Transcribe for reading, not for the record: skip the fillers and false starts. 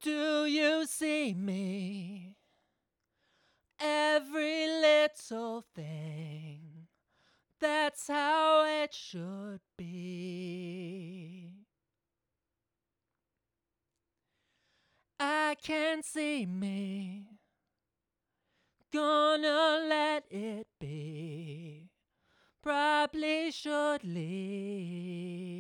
Do you see me? Every little thing, that's how it should be. I can't see me, gonna let it be. Probably should leave.